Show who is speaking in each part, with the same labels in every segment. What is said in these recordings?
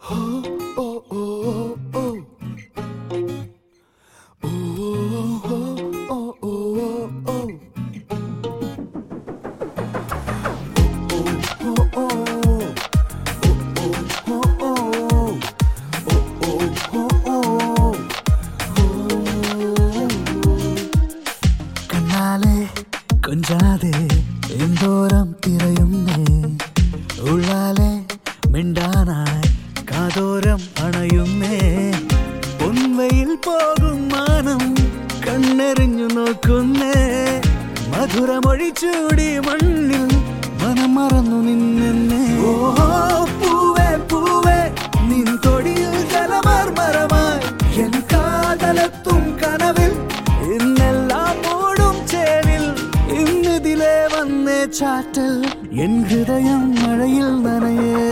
Speaker 1: കൊഞ്ചാതെ എന്തോരം തിരയുന്നേ ഉള്ളാലെ മിണ്ടാനായി കാതോരം അണയുന്നേ പൊൻവയിൽ പോകും മാനം കണ്ണെറിഞ്ഞു നോക്കുന്നേ മധുരമൊഴി ചൂടി മണ്ണിൽ മനം മറന്നു നിന്നെ പൂവേ പൂവേ നിൻ തൊടിയിൽ ജലമർമരമായി എൻ കാതലെത്തും കനവിൽ ഇന്നെല്ലാം മൂടും ചേരിൽ ഇന്നിതിലേ വന്നേ ചാറ്റൽ എൻ ഹൃദയം മഴയിൽ നനയേ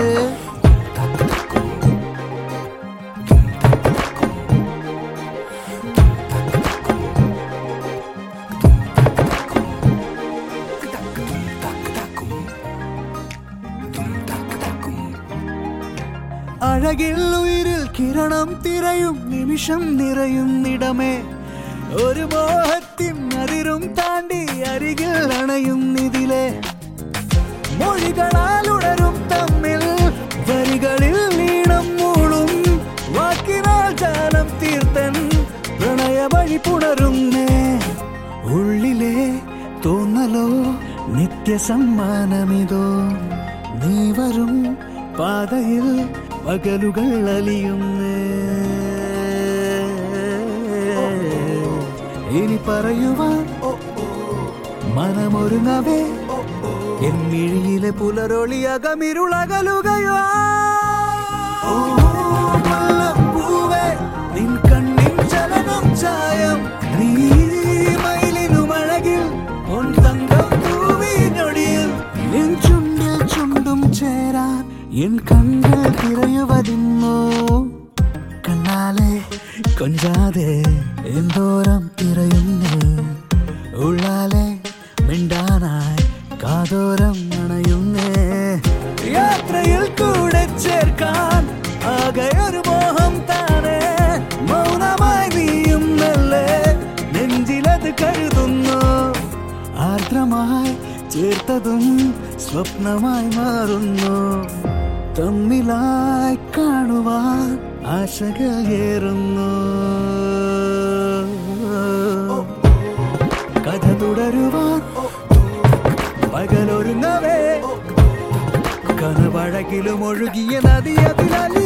Speaker 1: അഴകിൽ ഉയിരിൽ കിരണം തിരയും നിമിഷം നിറയുന്നിടമേ ഒരു മോഹത്തിൻ അതിരും താണ്ടി അരികിൽ അണയുന്നിതിലെ മൊഴികളാൽ ഉണരും തമ്മിൽ വരികളിൽ നീണം മൂളും വാക്കിനാൽ ജാലം തീർത്തൻ പ്രണയ വഴി പുണരുന്നേ ഉള്ളിലെ തോന്നലോ നിത്യസമ്മാനമിതോ നീ വരും പാതയിൽ പകലുകൾ അലിയുന്നേ ഇനി പറയുവാൻ മനമൊരുങ്ങവേ എൻ മിഴിയിലെ പുലരൊളി അകമിരുളകലുകയോ പൂവേ നിൻ കണ്ണിൻ ചലനം ചായം നീ മയിലിനുമഴകിൽ പൊൻ തങ്കം പൂവി ഞൊടിയിൽ എൻ ചുണ്ടിൽ ചുണ്ടും ചേരാൻ എൻ കണ്ണിൽ തിരയുവതിന്നോ കണ്ണാലെ കൊഞ്ചാതെ എന്തോരം തിരയുന്നേ ഉള്ളാലെ മിണ്ടാനായി കാതോരം അണയുന്നേ യാത്രയിൽ കൂടെ ചേർക്കാൻ ആകെ ഒരു മോഹം താനേ മൗനമായി നീയും നല്ലേ നെഞ്ചിലത് കരുതുന്നു ആർദ്രമായി ചേർത്തതും സ്വപ്നമായി മാറുന്നു തമ്മിലായി കാണുവാൻ ആശകൾ ഏറുന്നു കഥ തുടരുവാൻ പകലൊരുങ്ങവേ കനവഴകിലും ഒഴുകിയ നദി അതിലല്ല